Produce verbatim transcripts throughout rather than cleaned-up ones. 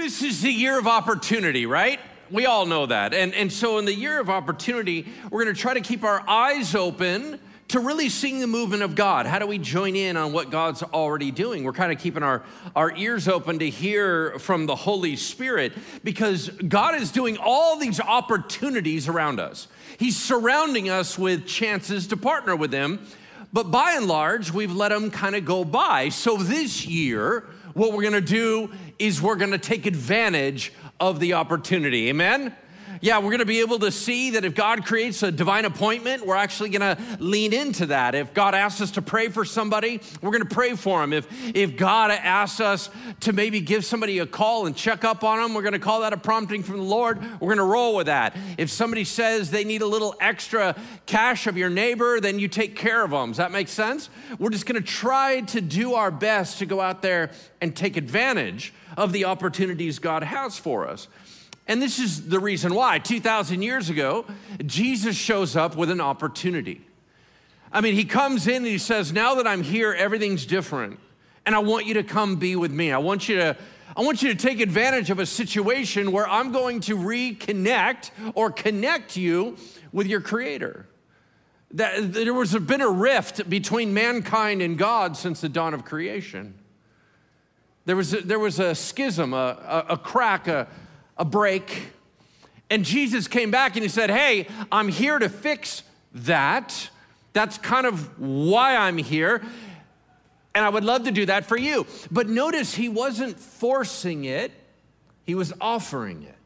This is the year of opportunity, right? We all know that. And, and so in the year of opportunity, we're going to try to keep our eyes open to really seeing the movement of God. How do we join in on what God's already doing? We're kind of keeping our, our ears open to hear from the Holy Spirit, because God is doing all these opportunities around us. He's surrounding us with chances to partner with Him, but by and large, we've let them kind of go by. So this year, what we're gonna do is we're gonna take advantage of the opportunity, amen? Yeah, we're gonna be able to see that if God creates a divine appointment, we're actually gonna lean into that. If God asks us to pray for somebody, we're gonna pray for them. If, if God asks us to maybe give somebody a call and check up on them, we're gonna call that a prompting from the Lord. We're gonna roll with that. If somebody says they need a little extra cash of your neighbor, then you take care of them. Does that make sense? We're just gonna try to do our best to go out there and take advantage of the opportunities God has for us. And this is the reason why. two thousand years ago, Jesus shows up with an opportunity. I mean, he comes in and he says, now that I'm here, everything's different. And I want you to come be with me. I want you to, I want you to take advantage of a situation where I'm going to reconnect or connect you with your Creator. That there was been a rift between mankind and God since the dawn of creation. There was a, there was a schism, a, a, a crack, a a break, and Jesus came back and he said, hey, I'm here to fix that. That's kind of why I'm here, and I would love to do that for you. But notice he wasn't forcing it, he was offering it.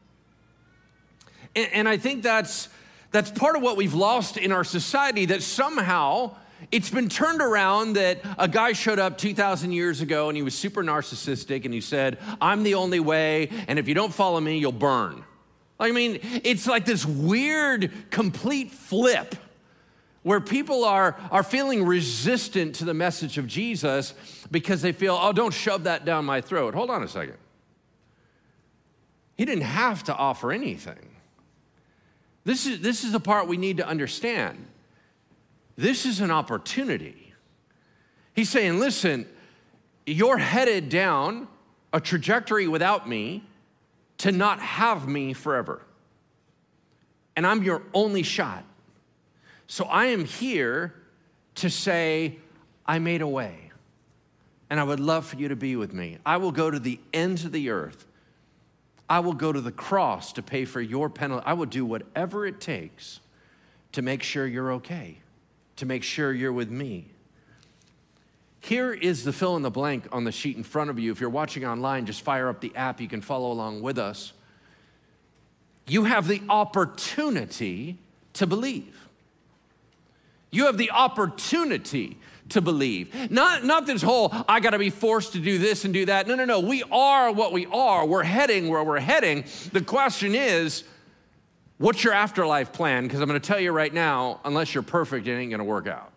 And, and I think that's, that's part of what we've lost in our society, that somehow it's been turned around that a guy showed up two thousand years ago and he was super narcissistic and he said, I'm the only way, and if you don't follow me, you'll burn. I mean, it's like this weird, complete flip where people are, are feeling resistant to the message of Jesus because they feel, oh, don't shove that down my throat. Hold on a second. He didn't have to offer anything. This is, this is the part we need to understand. This is an opportunity. He's saying, listen, you're headed down a trajectory without me to not have me forever. And I'm your only shot. So I am here to say, I made a way. And I would love for you to be with me. I will go to the ends of the earth. I will go to the cross to pay for your penalty. I will do whatever it takes to make sure you're okay, to make sure you're with me. Here is the fill in the blank on the sheet in front of you. If you're watching online, just fire up the app. You can follow along with us. You have the opportunity to believe. You have the opportunity to believe. Not, not this whole, I gotta be forced to do this and do that. No, no, no, we are what we are. We're heading where we're heading. The question is, what's your afterlife plan? Because I'm gonna tell you right now, unless you're perfect, it ain't gonna work out.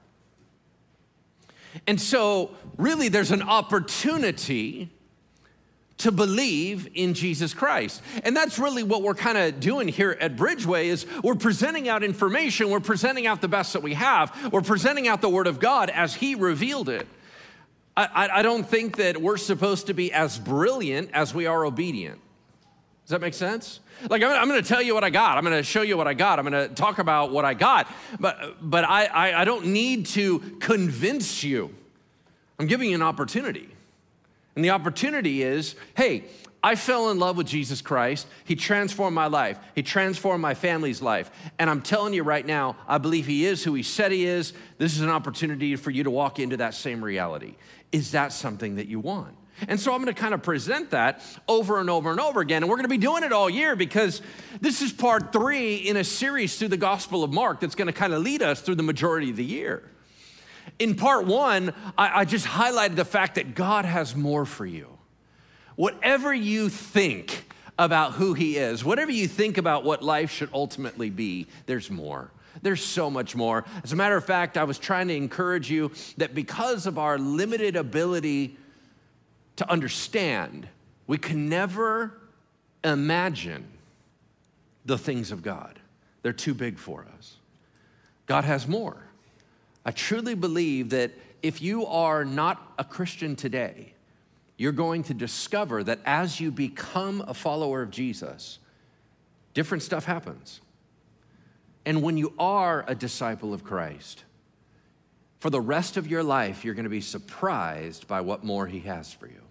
And so, really, there's an opportunity to believe in Jesus Christ. And that's really what we're kind of doing here at Bridgeway is we're presenting out information, we're presenting out the best that we have, we're presenting out the Word of God as He revealed it. I, I, I don't think that we're supposed to be as brilliant as we are obedient. Does that make sense? Like, I'm, I'm gonna tell you what I got. I'm gonna show you what I got. I'm gonna talk about what I got. But, but I, I, I don't need to convince you. I'm giving you an opportunity. And the opportunity is, hey, I fell in love with Jesus Christ. He transformed my life. He transformed my family's life. And I'm telling you right now, I believe He is who He said He is. This is an opportunity for you to walk into that same reality. Is that something that you want? And so I'm gonna kind of present that over and over and over again. And we're gonna be doing it all year because this is part three in a series through the Gospel of Mark that's gonna kind of lead us through the majority of the year. In part one, I, I just highlighted the fact that God has more for you. Whatever you think about who He is, whatever you think about what life should ultimately be, there's more. There's so much more. As a matter of fact, I was trying to encourage you that because of our limited ability to understand, we can never imagine the things of God. They're too big for us. God has more. I truly believe that if you are not a Christian today, you're going to discover that as you become a follower of Jesus, different stuff happens. And when you are a disciple of Christ, for the rest of your life, you're going to be surprised by what more he has for you.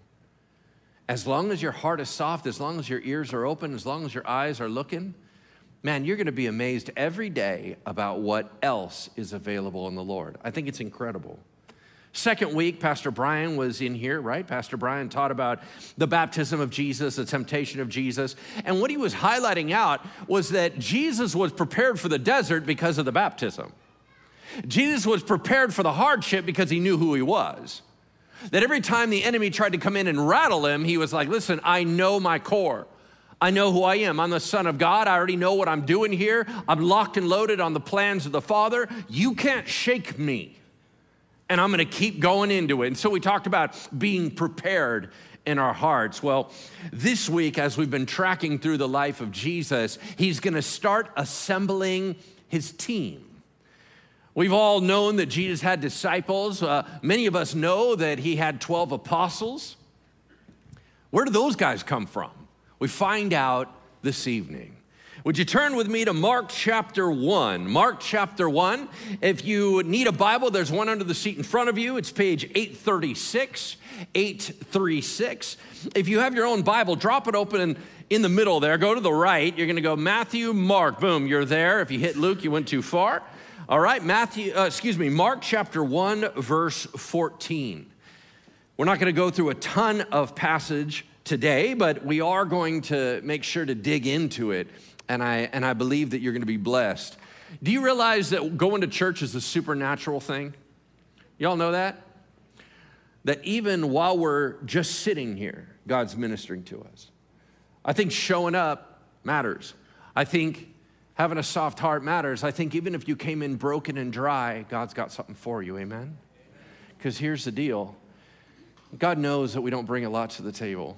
As long as your heart is soft, as long as your ears are open, as long as your eyes are looking, man, you're going to be amazed every day about what else is available in the Lord. I think it's incredible. Second week, Pastor Brian was in here, right? Pastor Brian taught about the baptism of Jesus, the temptation of Jesus. And what he was highlighting out was that Jesus was prepared for the desert because of the baptism. Jesus was prepared for the hardship because he knew who he was. That every time the enemy tried to come in and rattle him, he was like, listen, I know my core. I know who I am. I'm the Son of God. I already know what I'm doing here. I'm locked and loaded on the plans of the Father. You can't shake me. And I'm going to keep going into it. And so we talked about being prepared in our hearts. Well, this week, as we've been tracking through the life of Jesus, he's going to start assembling his team. We've all known that Jesus had disciples. Uh, many of us know that he had twelve apostles. Where do those guys come from? We find out this evening. Would you turn with me to Mark chapter one? Mark chapter one. If you need a Bible, there's one under the seat in front of you. It's page eight thirty-six, eight thirty-six. If you have your own Bible, drop it open in, in the middle there. Go to the right. You're going to go Matthew, Mark. Boom, you're there. If you hit Luke, you went too far. All right, Matthew, uh, excuse me, Mark chapter one, verse fourteen. We're not going to go through a ton of passage today, but we are going to make sure to dig into it, and I and I believe that you're going to be blessed. Do you realize that going to church is a supernatural thing? Y'all know that? That even while we're just sitting here, God's ministering to us. I think showing up matters. I think having a soft heart matters. I think even if you came in broken and dry, God's got something for you, amen? Because here's the deal. God knows that we don't bring a lot to the table.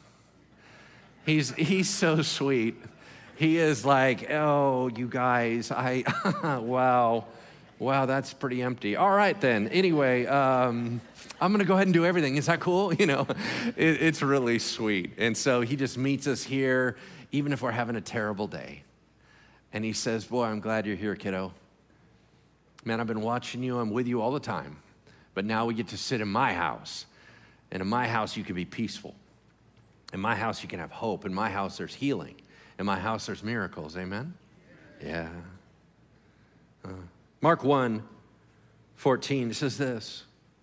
He's, he's so sweet. He is like, oh, you guys, I, wow, wow, that's pretty empty. All right then, anyway, um, I'm gonna go ahead and do everything. Is that cool? You know, it, it's really sweet. And so he just meets us here, even if we're having a terrible day. And he says, boy, I'm glad you're here, kiddo. Man, I've been watching you. I'm with you all the time. But now we get to sit in my house. And in my house, you can be peaceful. In my house, you can have hope. In my house, there's healing. In my house, there's miracles. Amen? Yeah. Uh, Mark one, fourteen, it says this.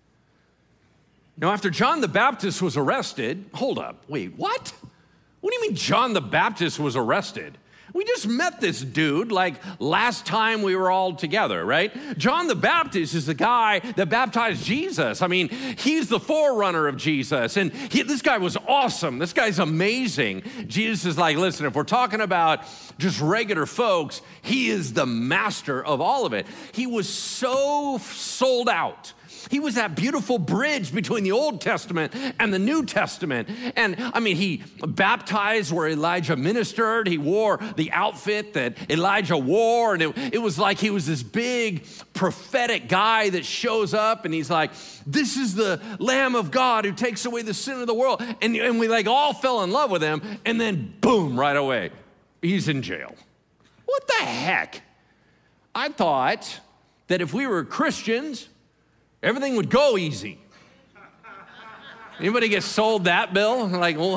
Now, after John the Baptist was arrested, hold up, wait, what? What do you mean John the Baptist was arrested? We just met this dude like last time we were all together, right? John the Baptist is the guy that baptized Jesus. I mean, he's the forerunner of Jesus. And he, this guy was awesome. This guy's amazing. Jesus is like, listen, if we're talking about just regular folks, he is the master of all of it. He was so sold out. He was that beautiful bridge between the Old Testament and the New Testament. And I mean, he baptized where Elijah ministered. He wore the outfit that Elijah wore. And it, it was like he was this big prophetic guy that shows up and he's like, this is the Lamb of God who takes away the sin of the world. And, and we like all fell in love with him. And then boom, right away, he's in jail. What the heck? I thought that if we were Christians, everything would go easy. Anybody get sold that bill? Like, well,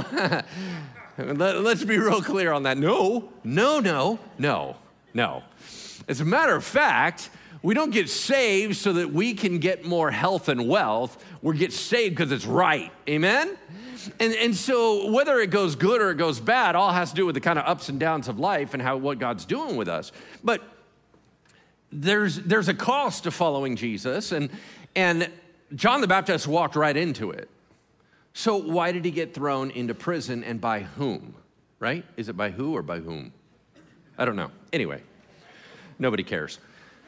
let's be real clear on that. No, no, no, no, no. As a matter of fact, we don't get saved so that we can get more health and wealth. We get saved because it's right. Amen? And, and so whether it goes good or it goes bad, all has to do with the kind of ups and downs of life and how what God's doing with us. But there's there's a cost to following Jesus, and And John the Baptist walked right into it. So why did he get thrown into prison and by whom, right? Is it by who or by whom? I don't know. Anyway, nobody cares.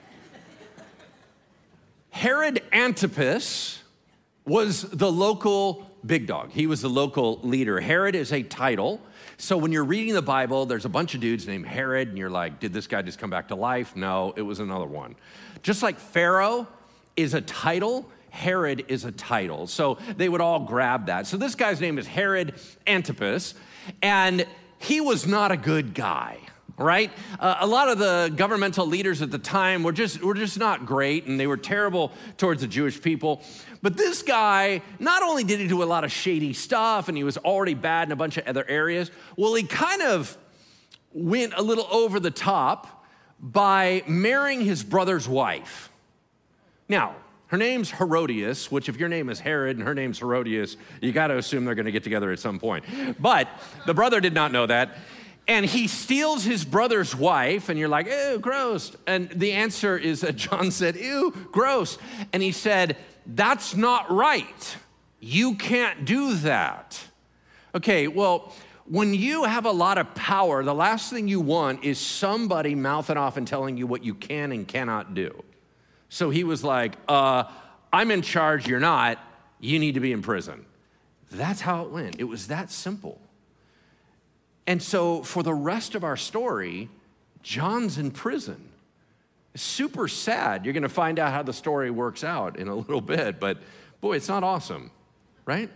Herod Antipas was the local big dog. He was the local leader. Herod is a title. So when you're reading the Bible, there's a bunch of dudes named Herod, and you're like, did this guy just come back to life? No, it was another one. Just like Pharaoh is a title, Herod is a title. So they would all grab that. So this guy's name is Herod Antipas, and he was not a good guy, right? Uh, a lot of the governmental leaders at the time were just, were just not great, and they were terrible towards the Jewish people. But this guy, not only did he do a lot of shady stuff, and he was already bad in a bunch of other areas, well, he kind of went a little over the top by marrying his brother's wife. Now, her name's Herodias, which if your name is Herod and her name's Herodias, you got to assume they're going to get together at some point. But the brother did not know that. And he steals his brother's wife, and you're like, ew, gross. And the answer is that John said, ew, gross. And he said, that's not right. You can't do that. Okay, well, when you have a lot of power, the last thing you want is somebody mouthing off and telling you what you can and cannot do. So he was like, uh, I'm in charge, you're not, you need to be in prison. That's how it went. It was that simple. And so for the rest of our story, John's in prison. It's super sad. You're gonna find out how the story works out in a little bit, but boy, it's not awesome, right?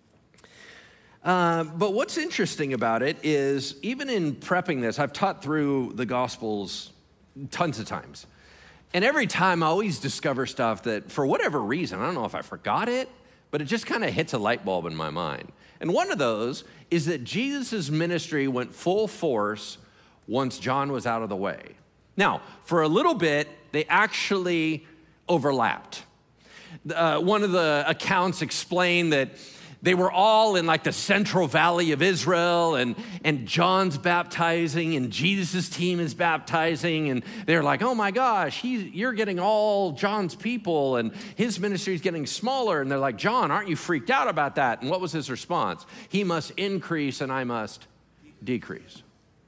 Uh, but what's interesting about it is, even in prepping this, I've taught through the Gospels tons of times. And every time I always discover stuff that, for whatever reason, I don't know if I forgot it, but it just kind of hits a light bulb in my mind. And one of those is that Jesus' ministry went full force once John was out of the way. Now, for a little bit, they actually overlapped. Uh, one of the accounts explained that they were all in like the Central Valley of Israel, and, and John's baptizing and Jesus' team is baptizing, and they're like, oh my gosh, he, you're getting all John's people and his ministry is getting smaller. And they're like, John, aren't you freaked out about that? And what was his response? He must increase and I must decrease.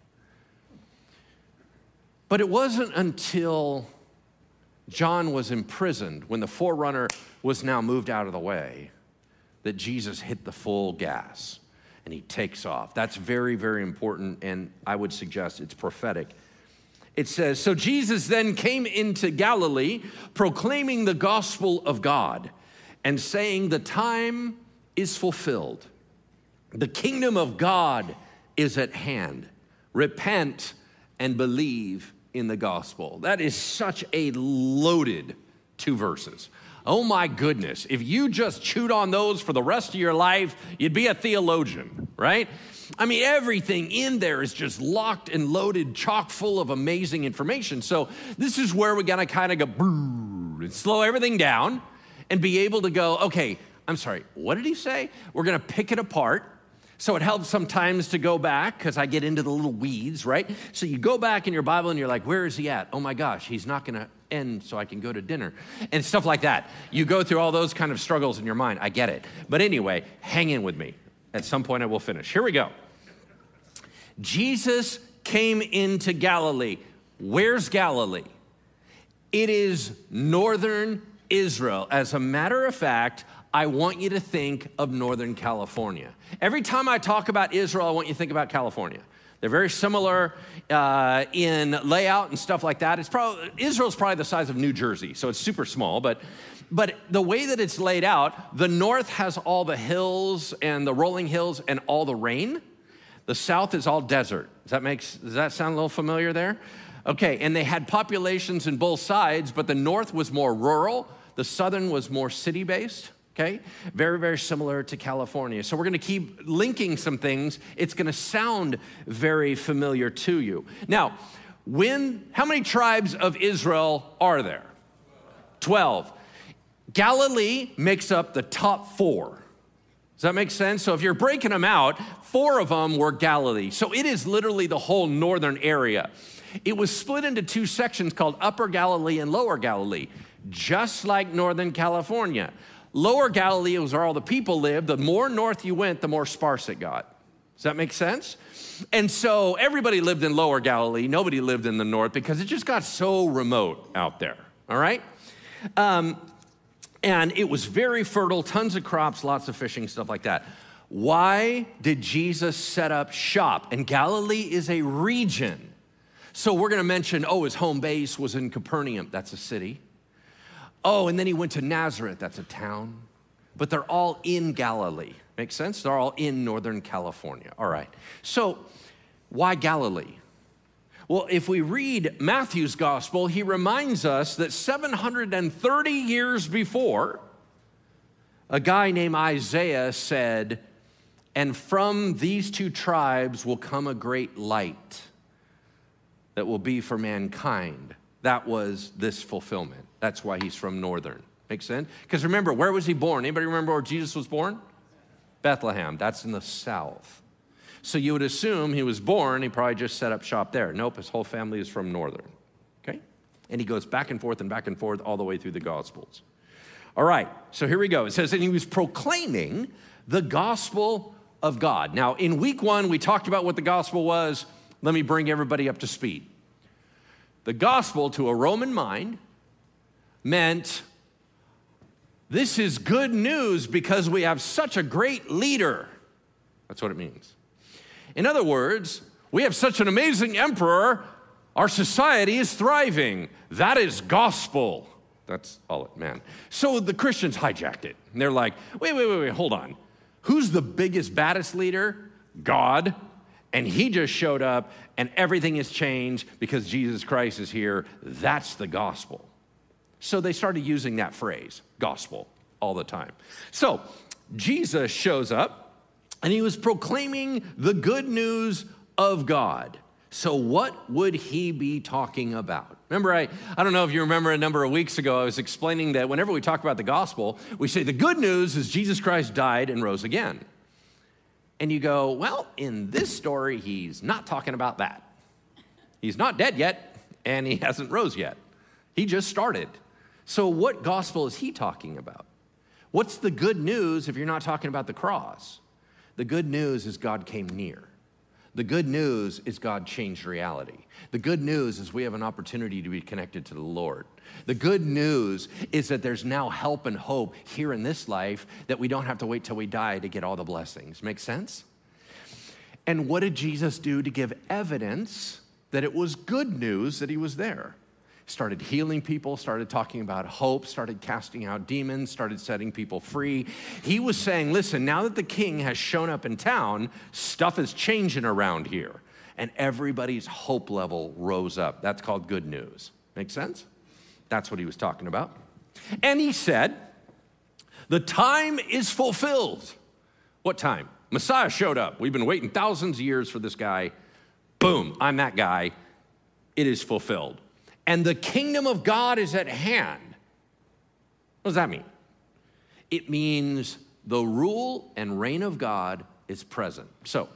But it wasn't until John was imprisoned, when the forerunner was now moved out of the way, that Jesus hit the full gas and he takes off. That's very, very important, and I would suggest it's prophetic. It says, so Jesus then came into Galilee, proclaiming the gospel of God and saying, the time is fulfilled. The kingdom of God is at hand. Repent and believe in the gospel. That is such a loaded two verses. Oh my goodness, if you just chewed on those for the rest of your life, you'd be a theologian, right? I mean, everything in there is just locked and loaded, chock full of amazing information. So this is where we're gonna kind of go and slow everything down and be able to go, okay, I'm sorry, what did he say? We're gonna pick it apart. So it helps sometimes to go back, because I get into the little weeds, right? So you go back in your Bible and you're like, where is he at? Oh my gosh, he's not gonna end so I can go to dinner, and stuff like that. You go through all those kind of struggles in your mind. I get it. But anyway, hang in with me. At some point I will finish. Here we go. Jesus came into Galilee. Where's Galilee? It is northern Israel. As a matter of fact, I want you to think of Northern California. Every time I talk about Israel, I want you to think about California. They're very similar uh, in layout and stuff like that. It's probably, Israel's probably the size of New Jersey, so it's super small, but, but the way that it's laid out, the north has all the hills and the rolling hills and all the rain. The south is all desert. Does that make, does that sound a little familiar there? Okay, and they had populations in both sides, but the north was more rural, the southern was more city-based. Okay, very, very similar to California. So we're gonna keep linking some things. It's gonna sound very familiar to you. Now, when, how many tribes of Israel are there? twelve. Galilee makes up the top four. Does that make sense? So if you're breaking them out, four of them were Galilee. So it is literally the whole northern area. It was split into two sections called Upper Galilee and Lower Galilee, just like Northern California. Lower Galilee was where all the people lived. The more north you went, the more sparse it got. Does that make sense? And so everybody lived in Lower Galilee. Nobody lived in the north because it just got so remote out there, all right? Um, and it was very fertile, tons of crops, lots of fishing, stuff like that. Why did Jesus set up shop? And Galilee is a region. So we're gonna mention, oh, his home base was in Capernaum. That's a city. Oh, and then he went to Nazareth. That's a town. But they're all in Galilee. Makes sense? They're all in Northern California. All right. So why Galilee? Well, if we read Matthew's gospel, he reminds us that seven hundred thirty years before, a guy named Isaiah said, and from these two tribes will come a great light that will be for mankind. That was this fulfillment. That's why he's from Northern. Make sense? Because remember, where was he born? Anybody remember where Jesus was born? Bethlehem. That's in the south. So you would assume he was born, he probably just set up shop there. Nope, his whole family is from Northern. Okay? And he goes back and forth and back and forth all the way through the Gospels. All right, so here we go. It says, and he was proclaiming the gospel of God. Now, in week one, we talked about what the gospel was. Let me bring everybody up to speed. The gospel, to a Roman mind, meant this is good news because we have such a great leader. That's what it means. In other words, we have such an amazing emperor, our society is thriving. That is gospel. That's all it meant. So the Christians hijacked it. And they're like, wait, wait, wait, wait, hold on. Who's the biggest, baddest leader? God. And he just showed up and everything has changed because Jesus Christ is here. That's the gospel. So they started using that phrase, gospel, all the time. So Jesus shows up and he was proclaiming the good news of God. So what would he be talking about? Remember, I, I don't know if you remember a number of weeks ago, I was explaining that whenever we talk about the gospel, we say the good news is Jesus Christ died and rose again. And you go, well, in this story, he's not talking about that. He's not dead yet, and he hasn't rose yet. He just started. So what gospel is he talking about? What's the good news if you're not talking about the cross? The good news is God came near. The good news is God changed reality. The good news is we have an opportunity to be connected to the Lord. The good news is that there's now help and hope here in this life that we don't have to wait till we die to get all the blessings. Make sense? And what did Jesus do to give evidence that it was good news that he was there? Started healing people, started talking about hope, started casting out demons, started setting people free. He was saying, listen, now that the king has shown up in town, stuff is changing around here. And everybody's hope level rose up. That's called good news. Make sense? That's what he was talking about. And he said, the time is fulfilled. What time? Messiah showed up. We've been waiting thousands of years for this guy. Boom, I'm that guy. It is fulfilled. And the kingdom of God is at hand. What does that mean? It means the rule and reign of God is present. So,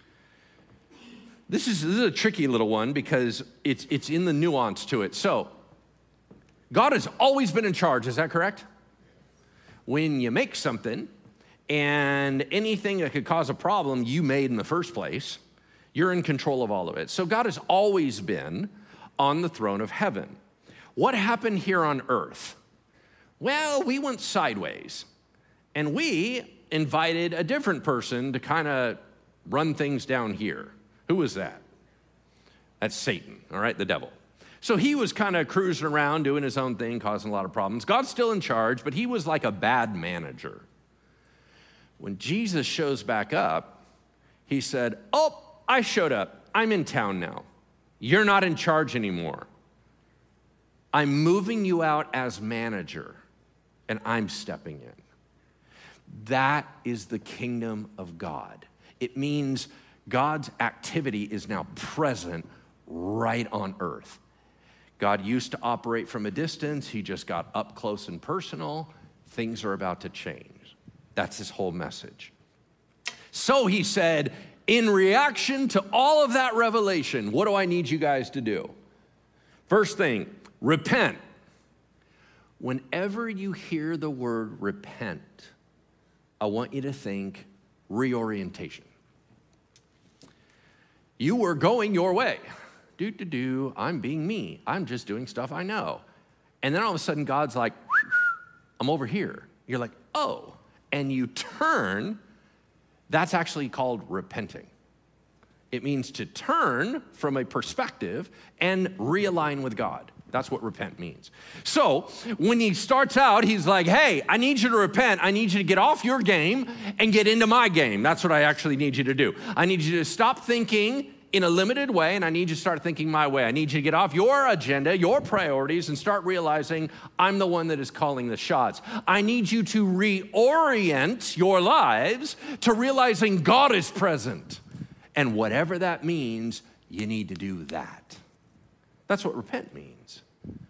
this is, this is a tricky little one because it's, it's in the nuance to it. So, God has always been in charge, is that correct? When you make something and anything that could cause a problem you made in the first place, you're in control of all of it. So God has always been on the throne of heaven. What happened here on earth? Well, we went sideways and we invited a different person to kind of run things down here. Who was that? That's Satan, all right, the devil. So he was kind of cruising around doing his own thing, causing a lot of problems. God's still in charge, but he was like a bad manager. When Jesus shows back up, he said, oh, I showed up. I'm in town now. You're not in charge anymore. I'm moving you out as manager, and I'm stepping in. That is the kingdom of God. It means God's activity is now present right on earth. God used to operate from a distance. He just got up close and personal. Things are about to change. That's his whole message. So he said, in reaction to all of that revelation, what do I need you guys to do? First thing, repent. Whenever you hear the word repent, I want you to think reorientation. You were going your way. Do, do, do, I'm being me. I'm just doing stuff I know. And then all of a sudden, God's like, I'm over here. You're like, oh. And you turn. That's actually called repenting. It means to turn from a perspective and realign with God. That's what repent means. So when he starts out, he's like, hey, I need you to repent. I need you to get off your game and get into my game. That's what I actually need you to do. I need you to stop thinking in a limited way, and I need you to start thinking my way. I need you to get off your agenda, your priorities, and start realizing I'm the one that is calling the shots. I need you to reorient your lives to realizing God is present. And whatever that means, you need to do that. That's what repent means.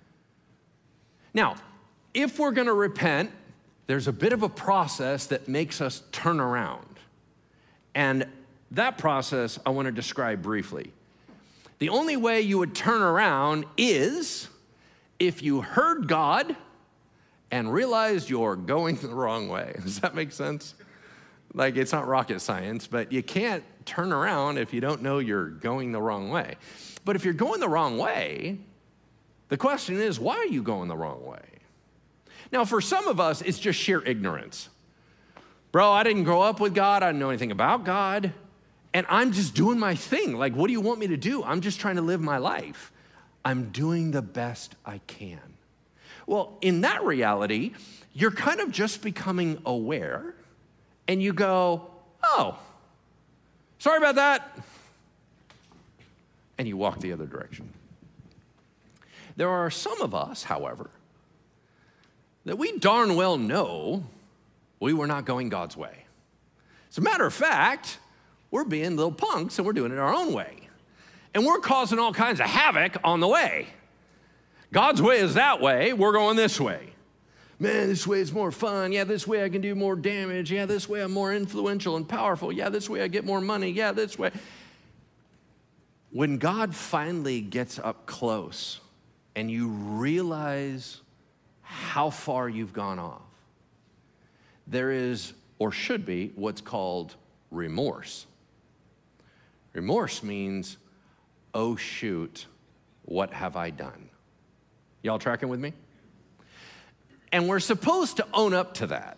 Now, if we're going to repent, there's a bit of a process that makes us turn around. And that process I want to describe briefly. The only way you would turn around is if you heard God and realized you're going the wrong way. Does that make sense? Like, it's not rocket science, but you can't turn around if you don't know you're going the wrong way. But if you're going the wrong way, the question is, why are you going the wrong way? Now, for some of us, it's just sheer ignorance. Bro, I didn't grow up with God. I didn't know anything about God. And I'm just doing my thing. Like, what do you want me to do? I'm just trying to live my life. I'm doing the best I can. Well, in that reality, you're kind of just becoming aware, and you go, oh, sorry about that. And you walk the other direction. There are some of us, however, that we darn well know we were not going God's way. As a matter of fact, we're being little punks and we're doing it our own way. And we're causing all kinds of havoc on the way. God's way is that way, we're going this way. Man, this way is more fun. Yeah, this way I can do more damage. Yeah, this way I'm more influential and powerful. Yeah, this way I get more money. Yeah, this way. When God finally gets up close and you realize how far you've gone off, there is, or should be, what's called remorse. Remorse means, oh shoot, what have I done? Y'all tracking with me? And we're supposed to own up to that.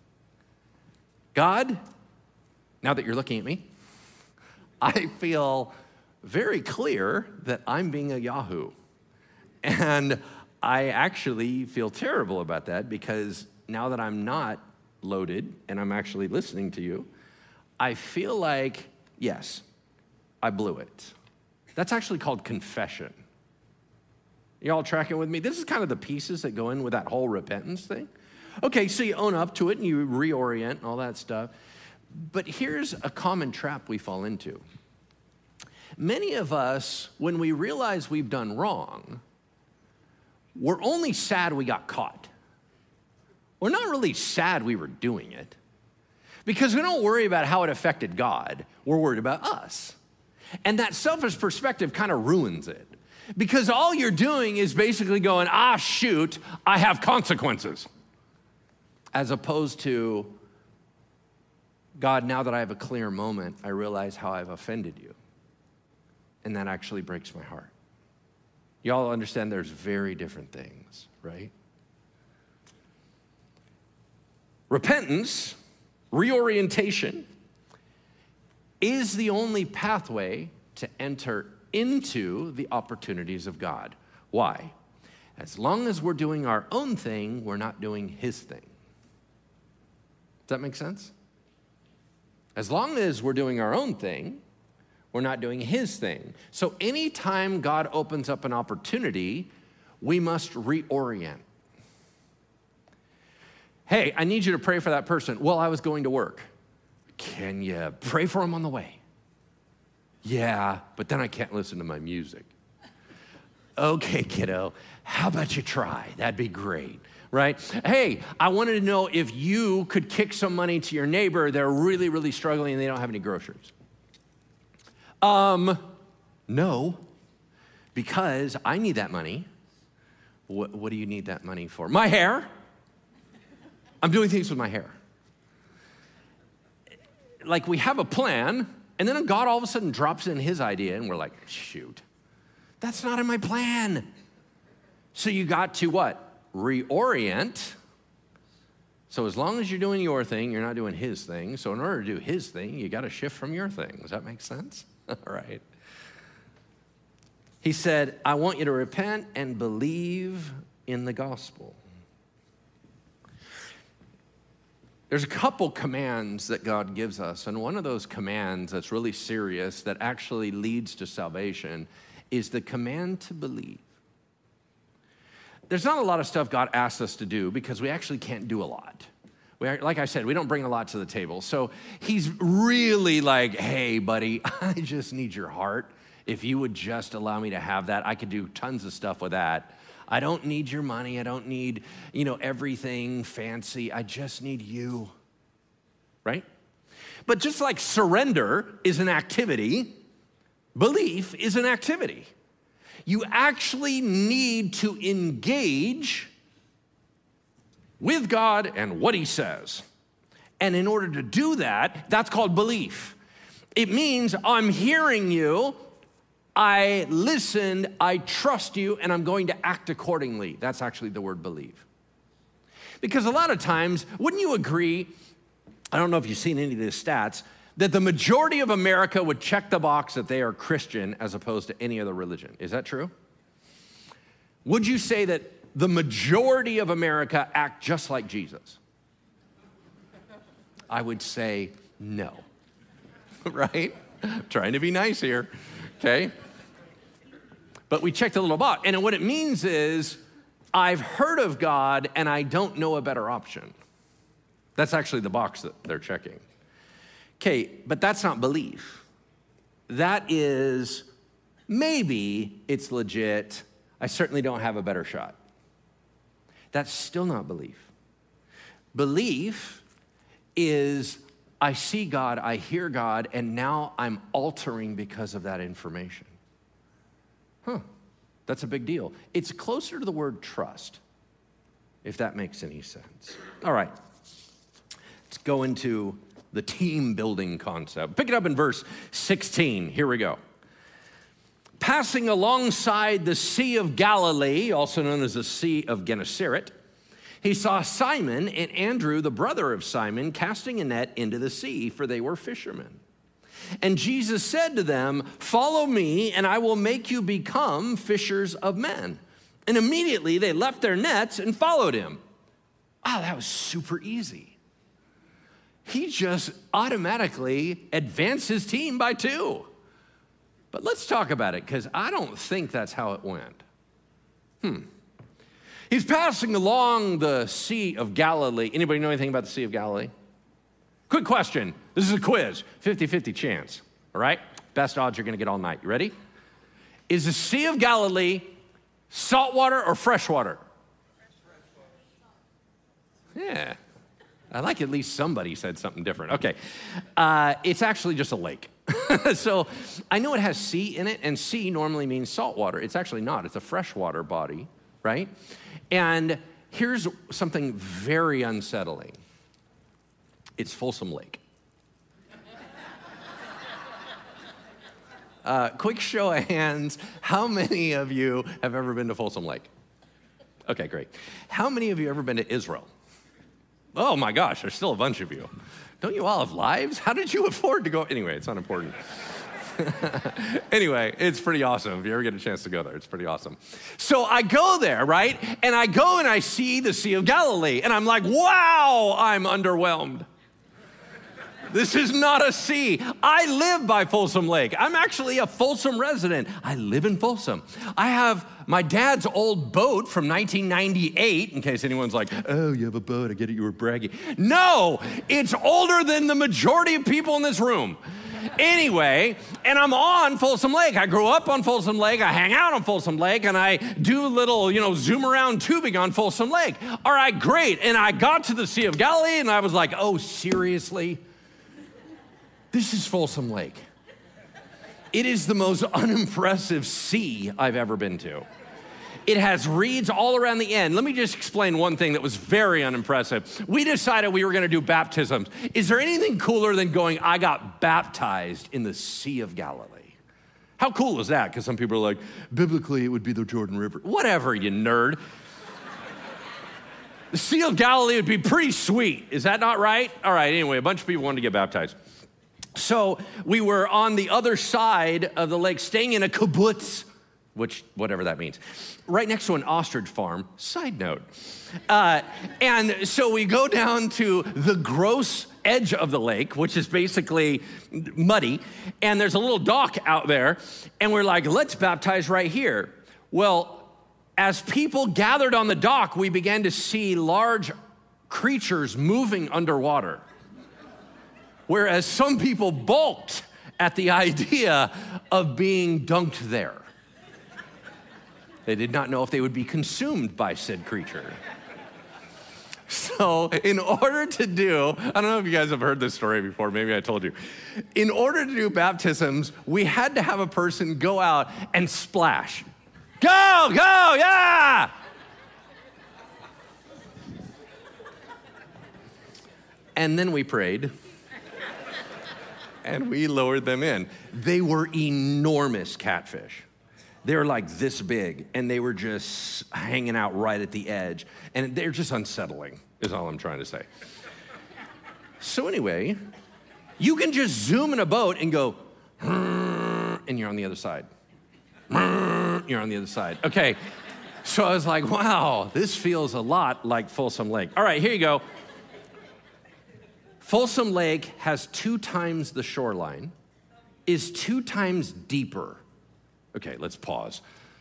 God, now that you're looking at me, I feel very clear that I'm being a Yahoo. And I actually feel terrible about that because now that I'm not loaded and I'm actually listening to you, I feel like, yes, I blew it. That's actually called confession. Y'all tracking with me? This is kind of the pieces that go in with that whole repentance thing. Okay, so you own up to it and you reorient and all that stuff. But here's a common trap we fall into. Many of us, when we realize we've done wrong, we're only sad we got caught. We're not really sad we were doing it because we don't worry about how it affected God. We're worried about us. And that selfish perspective kind of ruins it because all you're doing is basically going, ah, shoot, I have consequences. As opposed to, God, now that I have a clear moment, I realize how I've offended you. And that actually breaks my heart. Y'all understand there's very different things, right? Repentance, reorientation, is the only pathway to enter into the opportunities of God. Why? As long as we're doing our own thing, we're not doing his thing. Does that make sense? As long as we're doing our own thing, we're not doing his thing. So anytime God opens up an opportunity, we must reorient. Hey, I need you to pray for that person. Well, I was going to work. Can you pray for them on the way? Yeah, but then I can't listen to my music. Okay, kiddo, how about you try? That'd be great, right? Hey, I wanted to know if you could kick some money to your neighbor. They're really, really struggling and they don't have any groceries. Um, no, because I need that money. What, what do you need that money for? My hair. I'm doing things with my hair. Like we have a plan, and then God all of a sudden drops in his idea, and we're like, shoot, that's not in my plan. So you got to what? Reorient. So as long as you're doing your thing, you're not doing his thing. So in order to do his thing, you got to shift from your thing. Does that make sense? All right. He said, I want you to repent and believe in the gospel. There's a couple commands that God gives us, and one of those commands that's really serious that actually leads to salvation is the command to believe. There's not a lot of stuff God asks us to do because we actually can't do a lot. We are, like I said, we don't bring a lot to the table. So he's really like, hey, buddy, I just need your heart. If you would just allow me to have that, I could do tons of stuff with that. I don't need your money. I don't need, you know, everything fancy. I just need you, right? But just like surrender is an activity, belief is an activity. You actually need to engage with God and what he says. And in order to do that, that's called belief. It means I'm hearing you, I listened, I trust you, and I'm going to act accordingly. That's actually the word believe. Because a lot of times, wouldn't you agree, I don't know if you've seen any of the stats, that the majority of America would check the box that they are Christian as opposed to any other religion. Is that true? Would you say that the majority of America act just like Jesus? I would say no, right? I'm trying to be nice here, okay? But we checked a little box, and what it means is I've heard of God and I don't know a better option. That's actually the box that they're checking. Okay, but that's not belief. That is maybe it's legit. I certainly don't have a better shot. That's still not belief. Belief is I see God, I hear God, and now I'm altering because of that information. Huh, that's a big deal. It's closer to the word trust, if that makes any sense. All right, let's go into the team building concept. Pick it up in verse sixteen. Here we go. Passing alongside the Sea of Galilee, also known as the Sea of Gennesaret, he saw Simon and Andrew, the brother of Simon, casting a net into the sea, for they were fishermen. And Jesus said to them, follow me, and I will make you become fishers of men. And immediately they left their nets and followed him. Oh, that was super easy. He just automatically advanced his team by two. But let's talk about it, because I don't think that's how it went. Hmm. He's passing along the Sea of Galilee. Anybody know anything about the Sea of Galilee? Quick question. This is a quiz. fifty-fifty chance, all right? Best odds you're going to get all night. You ready? Is the Sea of Galilee saltwater or freshwater? Yeah. I like at least somebody said something different. Okay. Uh, it's actually just a lake. So I know it has sea in it, and sea normally means saltwater. It's actually not. It's a freshwater body, right? And here's something very unsettling. It's Folsom Lake. Uh, quick show of hands. How many of you have ever been to Folsom Lake? Okay, great. How many of you have ever been to Israel? Oh my gosh, there's still a bunch of you. Don't you all have lives? How did you afford to go? Anyway, it's not important. Anyway, it's pretty awesome. If you ever get a chance to go there, it's pretty awesome. So I go there, right? And I go and I see the Sea of Galilee. And I'm like, wow, I'm underwhelmed. This is not a sea. I live by Folsom Lake. I'm actually a Folsom resident. I live in Folsom. I have my dad's old boat from nineteen ninety-eight, in case anyone's like, oh, you have a boat. I get it, you were bragging. No, it's older than the majority of people in this room. Anyway, and I'm on Folsom Lake. I grew up on Folsom Lake. I hang out on Folsom Lake, and I do little, you know, zoom around tubing on Folsom Lake. All right, great. And I got to the Sea of Galilee, and I was like, oh, seriously? This is Folsom Lake. It is the most unimpressive sea I've ever been to. It has reeds all around the end. Let me just explain one thing that was very unimpressive. We decided we were gonna do baptisms. Is there anything cooler than going, I got baptized in the Sea of Galilee? How cool is that? Because some people are like, biblically it would be the Jordan River. Whatever, you nerd. The Sea of Galilee would be pretty sweet. Is that not right? All right, anyway, a bunch of people wanted to get baptized. So we were on the other side of the lake, staying in a kibbutz. which, whatever that means, right next to an ostrich farm, side note. Uh, and so we go down to the gross edge of the lake, which is basically muddy, and there's a little dock out there, and we're like, let's baptize right here. Well, as people gathered on the dock, we began to see large creatures moving underwater, whereas some people balked at the idea of being dunked there. They did not know if they would be consumed by said creature. So in order to do, I don't know if you guys have heard this story before, maybe I told you. In order to do baptisms, we had to have a person go out and splash. Go, go, yeah! And then we prayed, and we lowered them in. They were enormous catfish. They were like this big, and they were just hanging out right at the edge. And they're just unsettling, is all I'm trying to say. So anyway, you can just zoom in a boat and go, and you're on the other side. You're on the other side. Okay, so I was like, wow, this feels a lot like Folsom Lake. All right, here you go. Folsom Lake has two times the shoreline, is two times deeper. Okay, let's pause.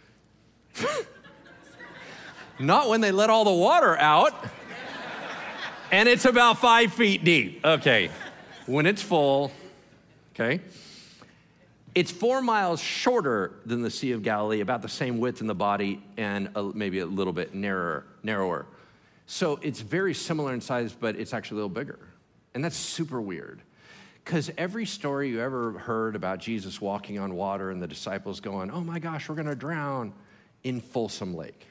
Not when they let all the water out. And it's about five feet deep. Okay, when it's full, okay. It's four miles shorter than the Sea of Galilee, about the same width in the body and a, maybe a little bit narrower, narrower. So it's very similar in size, but it's actually a little bigger. And that's super weird. Because every story you ever heard about Jesus walking on water and the disciples going, oh my gosh, we're gonna drown in Folsom Lake.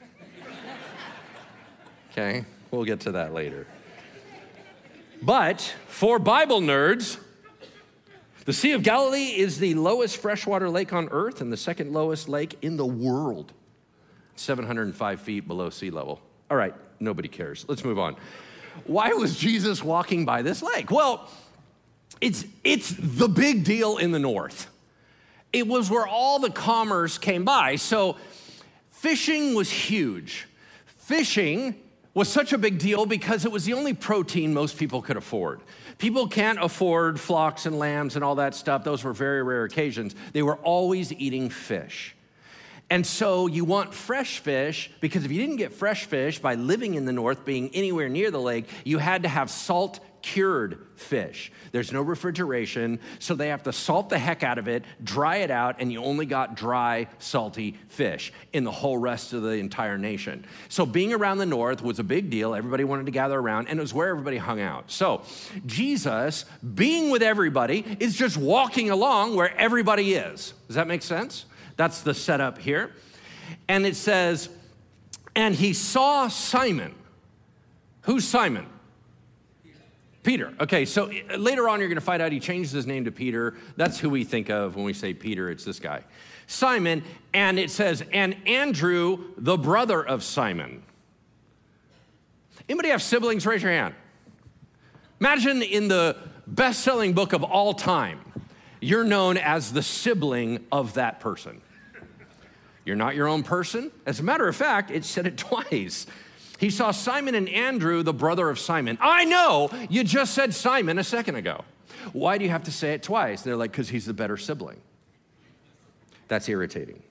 Okay, we'll get to that later. But for Bible nerds, the Sea of Galilee is the lowest freshwater lake on earth and the second lowest lake in the world, seven hundred five feet below sea level. All right, nobody cares. Let's move on. Why was Jesus walking by this lake? Well, It's, it's the big deal in the north. It was where all the commerce came by. So fishing was huge. Fishing was such a big deal because it was the only protein most people could afford. People can't afford flocks and lambs and all that stuff. Those were very rare occasions. They were always eating fish. And so you want fresh fish because if you didn't get fresh fish by living in the north, being anywhere near the lake, you had to have salt cured fish. There's no refrigeration, so they have to salt the heck out of it, dry it out, and you only got dry, salty fish in the whole rest of the entire nation. So being around the north was a big deal. Everybody wanted to gather around, and it was where everybody hung out. So Jesus, being with everybody, is just walking along where everybody is. Does that make sense? That's the setup here. And it says, and he saw Simon. Who's Simon? Peter. Okay, so later on you're going to find out he changed his name to Peter. That's who we think of when we say Peter. It's this guy. Simon, and it says, and Andrew, the brother of Simon. Anybody have siblings? Raise your hand. Imagine in the best-selling book of all time, you're known as the sibling of that person. You're not your own person. As a matter of fact, it said it twice. He saw Simon and Andrew, the brother of Simon. I know, you just said Simon a second ago. Why do you have to say it twice? They're like, because he's the better sibling. That's irritating.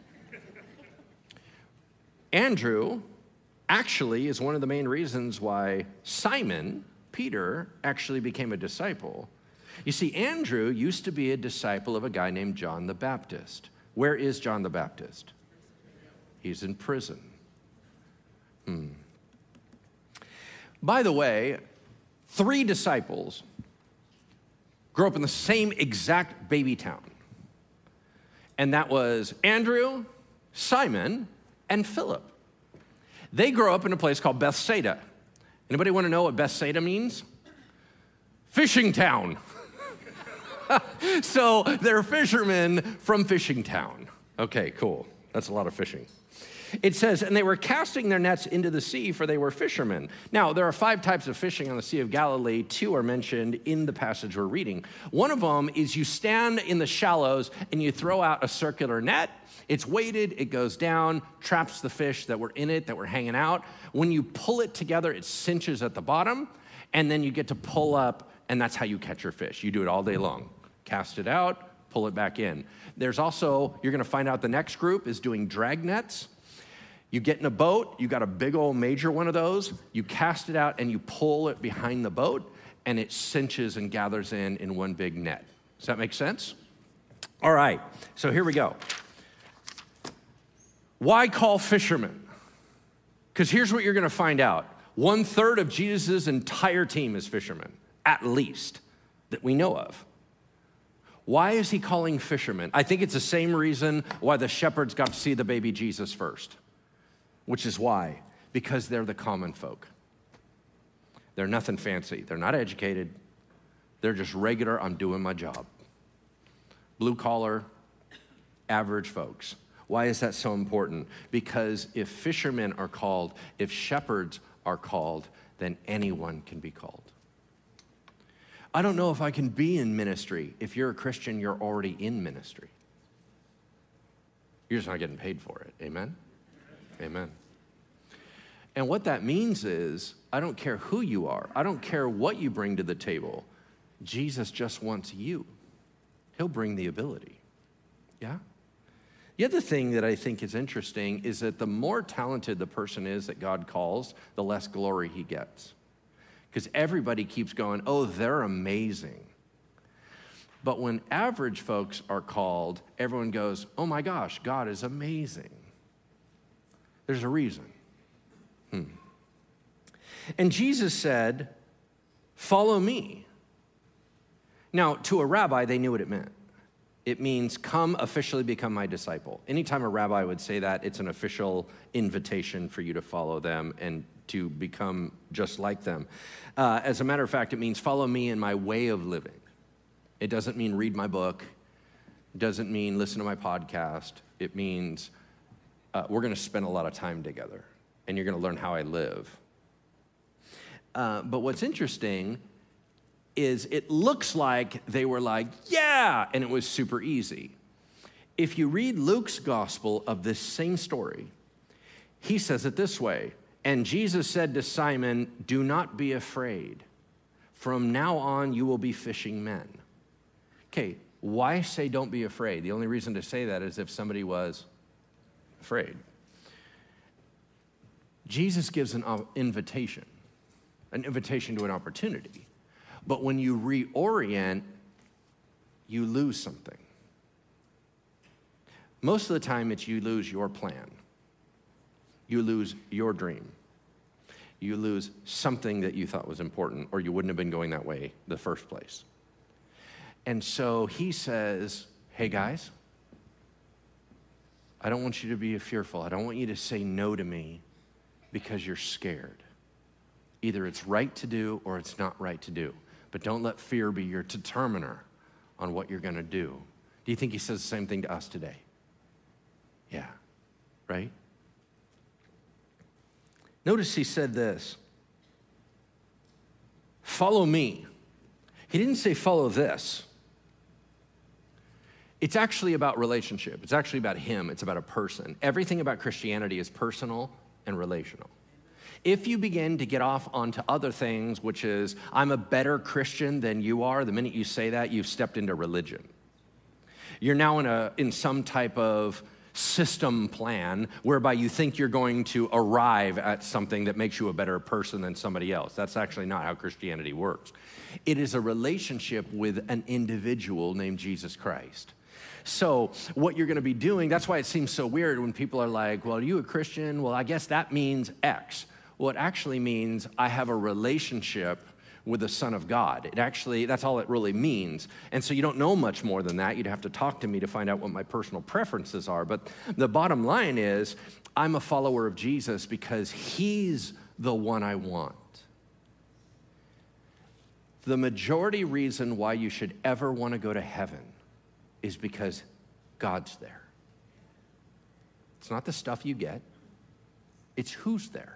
Andrew actually is one of the main reasons why Simon, Peter, actually became a disciple. You see, Andrew used to be a disciple of a guy named John the Baptist. Where is John the Baptist? He's in prison. Hmm. By the way, three disciples grew up in the same exact baby town. And that was Andrew, Simon, and Philip. They grew up in a place called Bethsaida. Anybody want to know what Bethsaida means? Fishing town. So they're fishermen from fishing town. Okay, cool. That's a lot of fishing. It says, and they were casting their nets into the sea, for they were fishermen. Now, there are five types of fishing on the Sea of Galilee. Two are mentioned in the passage we're reading. One of them is you stand in the shallows and you throw out a circular net. It's weighted, it goes down, traps the fish that were in it, that were hanging out. When you pull it together, it cinches at the bottom, and then you get to pull up, and that's how you catch your fish. You do it all day long. Cast it out, pull it back in. There's also, you're gonna find out the next group is doing drag nets. You get in a boat, you got a big old major one of those, you cast it out and you pull it behind the boat and it cinches and gathers in in one big net. Does that make sense? All right, so here we go. Why call fishermen? Because here's what you're gonna find out. One third of Jesus' entire team is fishermen, at least, that we know of. Why is he calling fishermen? I think it's the same reason why the shepherds got to see the baby Jesus first. Which is why, because they're the common folk. They're nothing fancy. They're not educated. They're just regular, I'm doing my job. Blue collar, average folks. Why is that so important? Because if fishermen are called, if shepherds are called, then anyone can be called. I don't know if I can be in ministry. If you're a Christian, you're already in ministry. You're just not getting paid for it, amen? Amen. And what that means is, I don't care who you are. I don't care what you bring to the table. Jesus just wants you. He'll bring the ability. Yeah? The other thing that I think is interesting is that the more talented the person is that God calls, the less glory he gets. Because everybody keeps going, oh, they're amazing. But when average folks are called, everyone goes, oh my gosh, God is amazing. There's a reason. Hmm. And Jesus said, follow me. Now, to a rabbi, they knew what it meant. It means, come officially become my disciple. Anytime a rabbi would say that, it's an official invitation for you to follow them and to become just like them. Uh, as a matter of fact, it means follow me in my way of living. It doesn't mean read my book. It doesn't mean listen to my podcast. It means Uh, we're going to spend a lot of time together, and you're going to learn how I live. Uh, but what's interesting is it looks like they were like, yeah, and it was super easy. If you read Luke's gospel of this same story, he says it this way, and Jesus said to Simon, do not be afraid. From now on, you will be fishing men. Okay, why say don't be afraid? The only reason to say that is if somebody was afraid. Jesus gives an invitation, an invitation to an opportunity. But when you reorient, you lose something. Most of the time, it's you lose your plan. You lose your dream. You lose something that you thought was important, or you wouldn't have been going that way in the first place. And so he says, hey guys, I don't want you to be fearful. I don't want you to say no to me because you're scared. Either it's right to do or it's not right to do. But don't let fear be your determiner on what you're going to do. Do you think he says the same thing to us today? Yeah, right? Notice he said this, follow me. He didn't say follow this. It's actually about relationship. It's actually about him. It's about a person. Everything about Christianity is personal and relational. If you begin to get off onto other things, which is, I'm a better Christian than you are, the minute you say that, you've stepped into religion. You're now in a in some type of system plan whereby you think you're going to arrive at something that makes you a better person than somebody else. That's actually not how Christianity works. It is a relationship with an individual named Jesus Christ. So what you're going to be doing, that's why it seems so weird when people are like, well, are you a Christian? Well, I guess that means X. Well, it actually means I have a relationship with the Son of God. It actually, that's all it really means. And so you don't know much more than that. You'd have to talk to me to find out what my personal preferences are. But the bottom line is, I'm a follower of Jesus because he's the one I want. The majority reason why you should ever want to go to heaven is because God's there. It's not the stuff you get. It's who's there.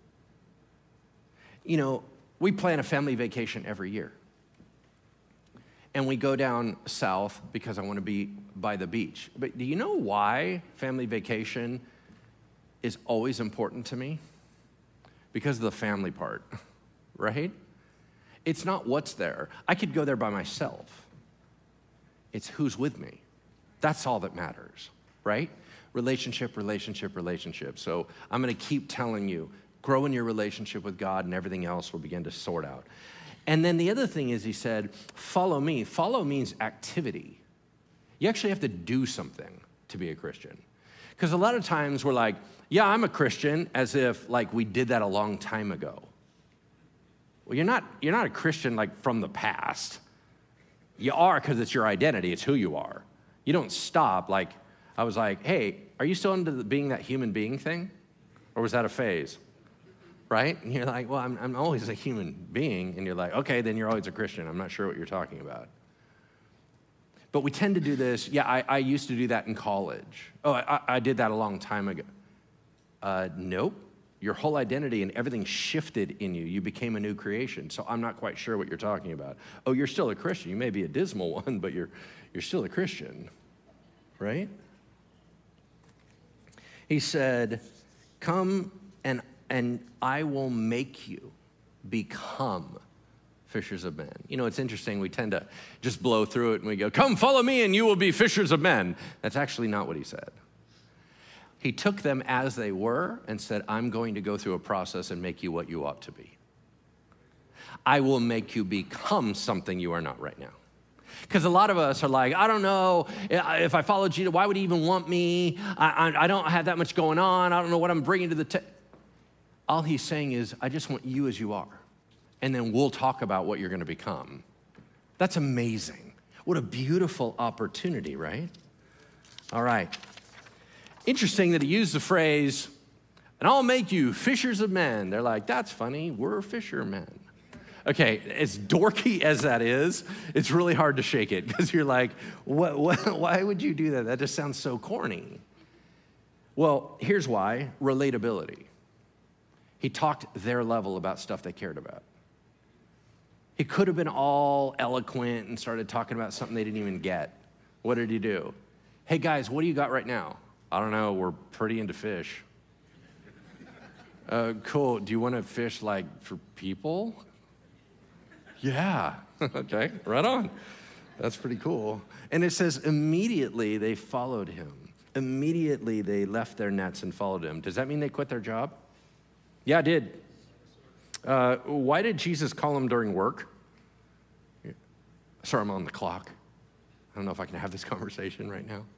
You know, we plan a family vacation every year. And we go down south because I want to be by the beach. But do you know why family vacation is always important to me? Because of the family part, right? It's not what's there. I could go there by myself. It's who's with me. That's all that matters, right? Relationship, relationship, relationship. So I'm going to keep telling you, grow in your relationship with God and everything else will begin to sort out. And then the other thing is he said, follow me. Follow means activity. You actually have to do something to be a Christian. Because a lot of times we're like, yeah, I'm a Christian, as if like we did that a long time ago. Well, you're not, you're not a Christian like from the past. You are because it's your identity. It's who you are. You don't stop. Like, I was like, hey, are you still into the being that human being thing? Or was that a phase? Right? And you're like, well, I'm, I'm always a human being. And you're like, okay, then you're always a Christian. I'm not sure what you're talking about. But we tend to do this. Yeah, I, I used to do that in college. Oh, I, I did that a long time ago. Uh, nope. Your whole identity and everything shifted in you. You became a new creation. So I'm not quite sure what you're talking about. Oh, you're still a Christian. You may be a dismal one, but you're you're still a Christian, right? He said, come and and I will make you become fishers of men. You know, it's interesting. We tend to just blow through it and we go, come follow me and you will be fishers of men. That's actually not what he said. He took them as they were and said, I'm going to go through a process and make you what you ought to be. I will make you become something you are not right now. Because a lot of us are like, I don't know, if I follow Jesus, why would he even want me? I, I, I don't have that much going on. I don't know what I'm bringing to the table. All he's saying is, I just want you as you are. And then we'll talk about what you're going to become. That's amazing. What a beautiful opportunity, right? All right. Interesting that he used the phrase, and I'll make you fishers of men. They're like, that's funny, we're fishermen. Okay, as dorky as that is, it's really hard to shake it because you're like, what, what, why would you do that? That just sounds so corny. Well, here's why, relatability. He talked their level about stuff they cared about. He could have been all eloquent and started talking about something they didn't even get. What did he do? Hey guys, what do you got right now? I don't know, we're pretty into fish. Uh, cool, do you want to fish like for people? Yeah, okay, right on. That's pretty cool. And it says immediately they followed him. Immediately they left their nets and followed him. Does that mean they quit their job? Yeah, it did. Uh, why did Jesus call them during work? Sorry, I'm on the clock. I don't know if I can have this conversation right now.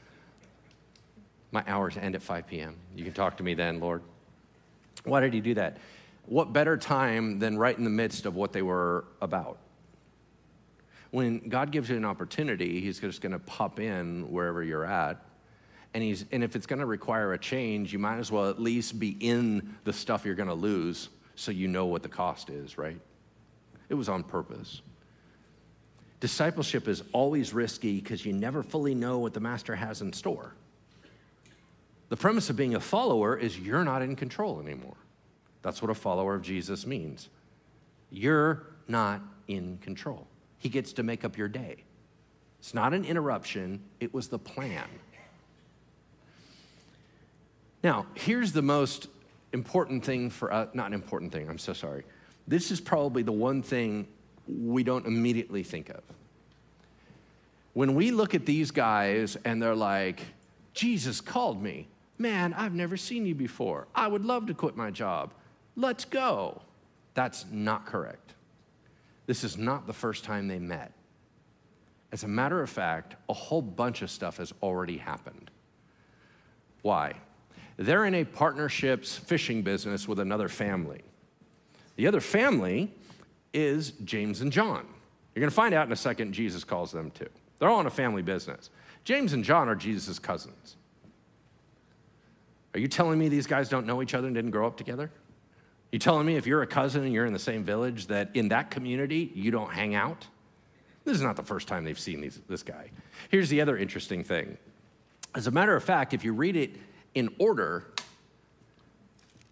My hours end at five p.m. You can talk to me then, Lord. Why did he do that? What better time than right in the midst of what they were about? When God gives you an opportunity, he's just going to pop in wherever you're at. And, he's, and if it's going to require a change, you might as well at least be in the stuff you're going to lose so you know what the cost is, right? It was on purpose. Discipleship is always risky because you never fully know what the master has in store. The premise of being a follower is you're not in control anymore. That's what a follower of Jesus means. You're not in control. He gets to make up your day. It's not an interruption. It was the plan. Now, here's the most important thing for us. Not an important thing, I'm so sorry. This is probably the one thing we don't immediately think of. When we look at these guys and they're like, Jesus called me. Man, I've never seen you before. I would love to quit my job. Let's go. That's not correct. This is not the first time they met. As a matter of fact, a whole bunch of stuff has already happened. Why? They're in a partnerships fishing business with another family. The other family is James and John. You're going to find out in a second Jesus calls them too. They're all in a family business. James and John are Jesus' cousins. Are you telling me these guys don't know each other and didn't grow up together? You telling me if you're a cousin and you're in the same village that in that community you don't hang out? This is not the first time they've seen these, this guy. Here's the other interesting thing. As a matter of fact, if you read it in order,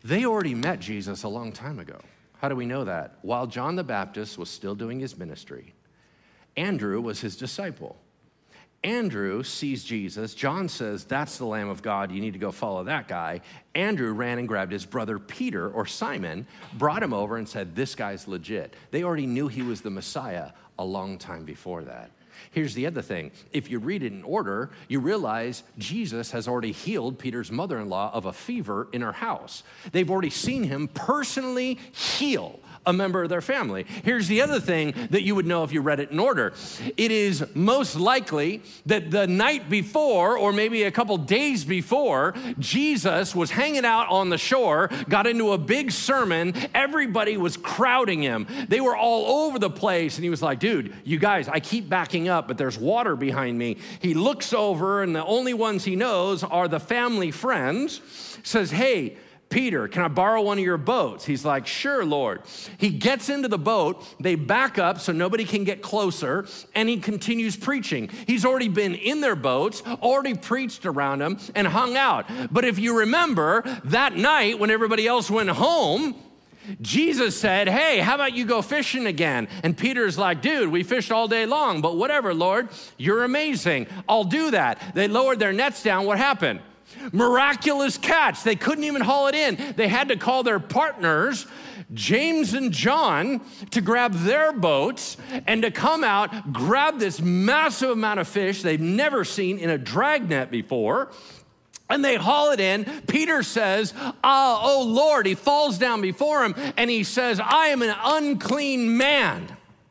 They already met Jesus a long time ago. How do we know that? While John the Baptist was still doing his ministry, Andrew was his disciple. Andrew sees Jesus. John says, that's the Lamb of God. You need to go follow that guy. Andrew ran and grabbed his brother Peter, or Simon, brought him over and said, this guy's legit. They already knew he was the Messiah a long time before that. Here's the other thing. If you read it in order, you realize Jesus has already healed Peter's mother-in-law of a fever in her house. They've already seen him personally heal a member of their family. Here's the other thing that you would know if you read it in order. It is most likely that the night before, or maybe a couple days before, Jesus was hanging out on the shore, got into a big sermon. Everybody was crowding him. They were all over the place. And he was like, dude, you guys, I keep backing up, but there's water behind me. He looks over, and the only ones he knows are the family friends. Says, hey, Peter, can I borrow one of your boats? He's like, sure, Lord. He gets into the boat. They back up so nobody can get closer, and he continues preaching. He's already been in their boats, already preached around them, and hung out. But if you remember, that night when everybody else went home, Jesus said, hey, how about you go fishing again? And Peter's like, dude, we fished all day long, but whatever, Lord, you're amazing. I'll do that. They lowered their nets down. What happened? Miraculous catch. They couldn't even haul it in. They had to call their partners, James and John, to grab their boats and to come out, grab this massive amount of fish they've never seen in a dragnet before. And they haul it in. Peter says, ah, oh Lord, he falls down before him and he says, I am an unclean man.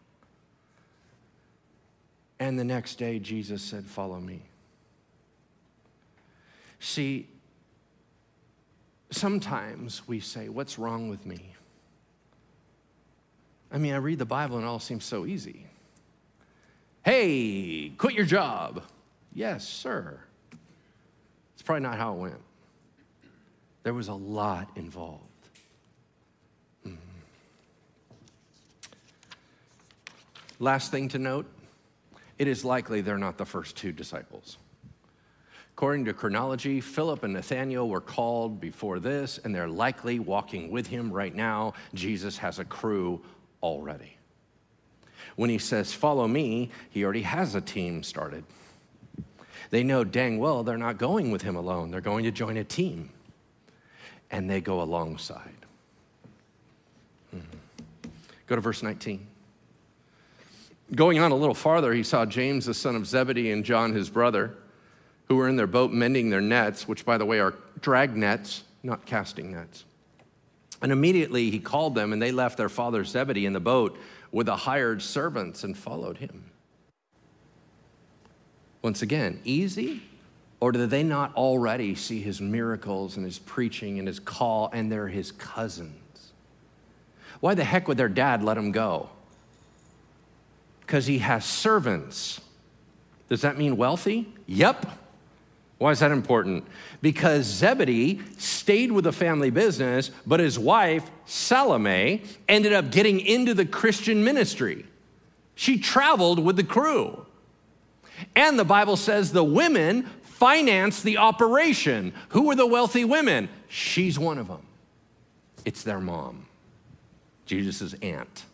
And the next day, Jesus said, follow me. See, sometimes we say, what's wrong with me? I mean, I read the Bible and it all seems so easy. Hey, quit your job. Yes, sir. It's probably not how it went. There was a lot involved. Mm. Last thing to note, it is likely they're not the first two disciples. According to chronology, Philip and Nathanael were called before this, and they're likely walking with him right now. Jesus has a crew already. When he says, follow me, he already has a team started. They know dang well they're not going with him alone. They're going to join a team, and they go alongside. Mm-hmm. Go to verse nineteen. Going on a little farther, he saw James, the son of Zebedee, and John, his brother, who were in their boat mending their nets, which, by the way, are drag nets, not casting nets. And immediately he called them, and they left their father Zebedee in the boat with the hired servants and followed him. Once again, easy? Or did they not already see his miracles and his preaching and his call, and they're his cousins? Why the heck would their dad let him go? Because he has servants. Does that mean wealthy? Yep. Why is that important? Because Zebedee stayed with the family business, but his wife, Salome, ended up getting into the Christian ministry. She traveled with the crew. And the Bible says the women financed the operation. Who were the wealthy women? She's one of them. It's their mom, Jesus' aunt.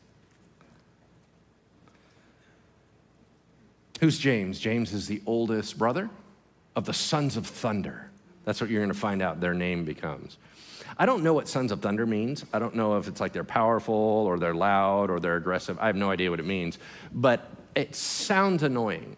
Who's James? James is the oldest brother of the Sons of Thunder. That's what you're going to find out their name becomes. I don't know what Sons of Thunder means. I don't know if it's like they're powerful or they're loud or they're aggressive. I have no idea what it means, but it sounds annoying.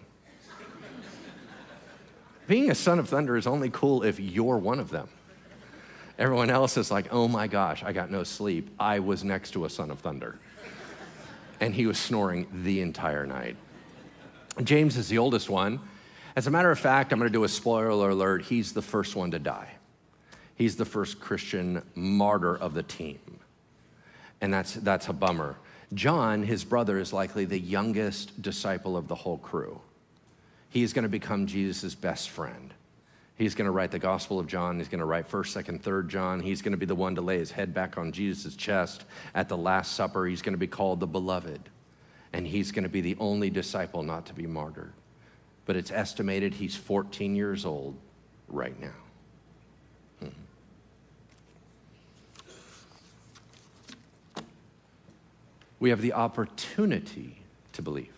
Being a son of thunder is only cool if you're one of them. Everyone else is like, oh my gosh, I got no sleep. I was next to a son of thunder. And he was snoring the entire night. James is the oldest one. As a matter of fact, I'm going to do a spoiler alert. He's the first one to die. He's the first Christian martyr of the team. And that's, that's a bummer. John, his brother, is likely the youngest disciple of the whole crew. He's going to become Jesus' best friend. He's going to write the Gospel of John. He's going to write first, second, third John. He's going to be the one to lay his head back on Jesus' chest at the Last Supper. He's going to be called the Beloved. And he's going to be the only disciple not to be martyred. But it's estimated he's fourteen years old right now. Hmm. We have the opportunity to believe.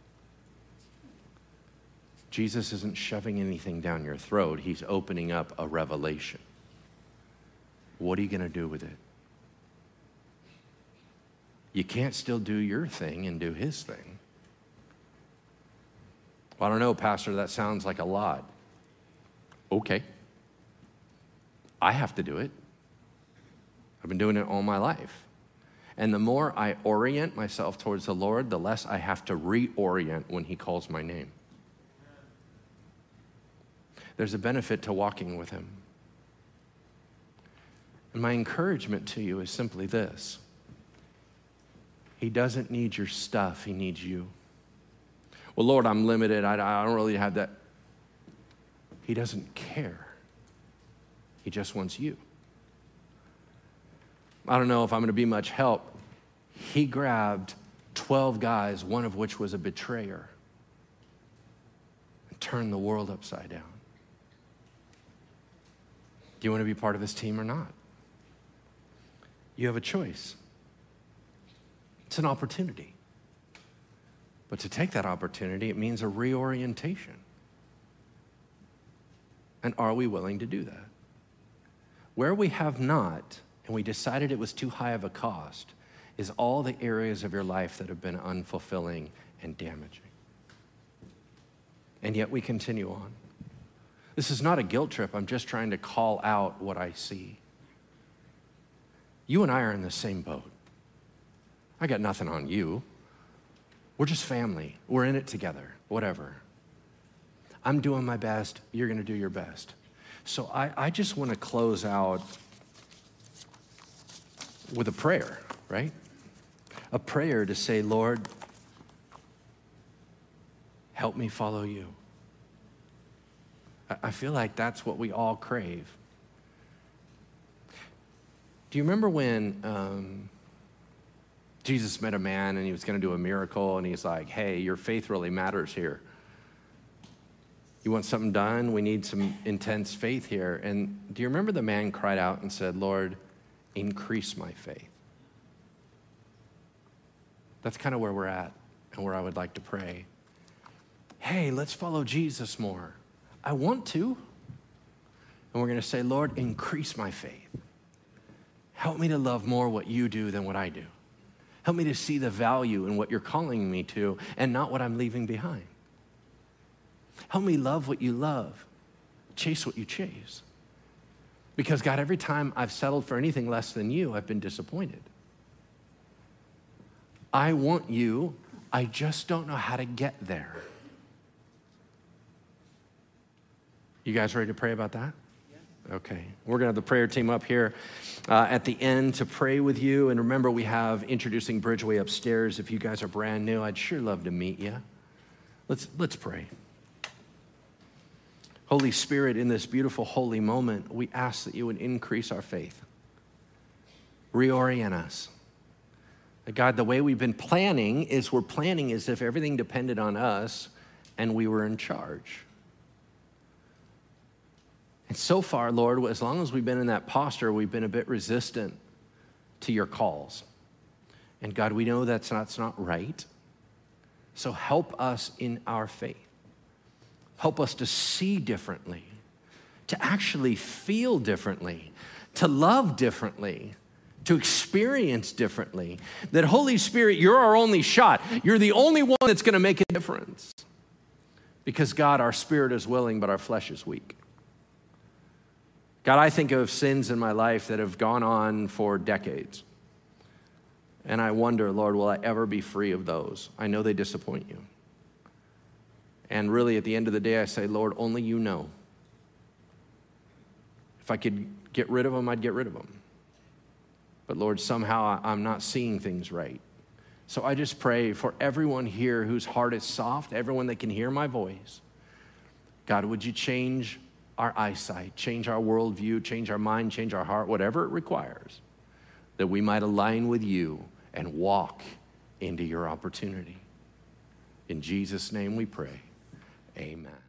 Jesus isn't shoving anything down your throat. He's opening up a revelation. What are you going to do with it? You can't still do your thing and do his thing. Well, I don't know, Pastor, that sounds like a lot. Okay. I have to do it. I've been doing it all my life. And the more I orient myself towards the Lord, the less I have to reorient when he calls my name. There's a benefit to walking with him. And my encouragement to you is simply this. He doesn't need your stuff, he needs you. Well, Lord, I'm limited. I, I don't really have that. He doesn't care. He just wants you. I don't know if I'm going to be much help. He grabbed twelve guys, one of which was a betrayer, and turned the world upside down. Do you want to be part of his team or not? You have a choice. It's an opportunity. But to take that opportunity, it means a reorientation. And are we willing to do that? Where we have not, and we decided it was too high of a cost, is all the areas of your life that have been unfulfilling and damaging. And yet we continue on. This is not a guilt trip. I'm just trying to call out what I see. You and I are in the same boat. I got nothing on you. We're just family. We're in it together, whatever. I'm doing my best. You're going to do your best. So I, I just want to close out with a prayer, right? A prayer to say, Lord, help me follow you. I, I feel like that's what we all crave. Do you remember when um, Jesus met a man and he was going to do a miracle and he's like, hey, your faith really matters here. You want something done? We need some intense faith here. And do you remember the man cried out and said, Lord, increase my faith? That's kind of where we're at and where I would like to pray. Hey, let's follow Jesus more. I want to. And we're going to say, Lord, increase my faith. Help me to love more what you do than what I do. Help me to see the value in what you're calling me to and not what I'm leaving behind. Help me love what you love, chase what you chase. Because God, every time I've settled for anything less than you, I've been disappointed. I want you, I just don't know how to get there. You guys ready to pray about that? Okay, we're going to have the prayer team up here uh, at the end to pray with you. And remember, we have Introducing Bridgeway upstairs. If you guys are brand new, I'd sure love to meet you. Let's, let's pray. Holy Spirit, in this beautiful holy moment, we ask that you would increase our faith. Reorient us. God, the way we've been planning is we're planning as if everything depended on us and we were in charge. And so far, Lord, as long as we've been in that posture, we've been a bit resistant to your calls. And God, we know that's not, that's not right. So help us in our faith. Help us to see differently, to actually feel differently, to love differently, to experience differently. That Holy Spirit, you're our only shot. You're the only one that's going to make a difference. Because God, our spirit is willing, but our flesh is weak. God, I think of sins in my life that have gone on for decades. And I wonder, Lord, will I ever be free of those? I know they disappoint you. And really, at the end of the day, I say, Lord, only you know. If I could get rid of them, I'd get rid of them. But Lord, somehow I'm not seeing things right. So I just pray for everyone here whose heart is soft, everyone that can hear my voice. God, would you change our eyesight, change our worldview, change our mind, change our heart, whatever it requires, that we might align with you and walk into your opportunity. In Jesus' name we pray. Amen.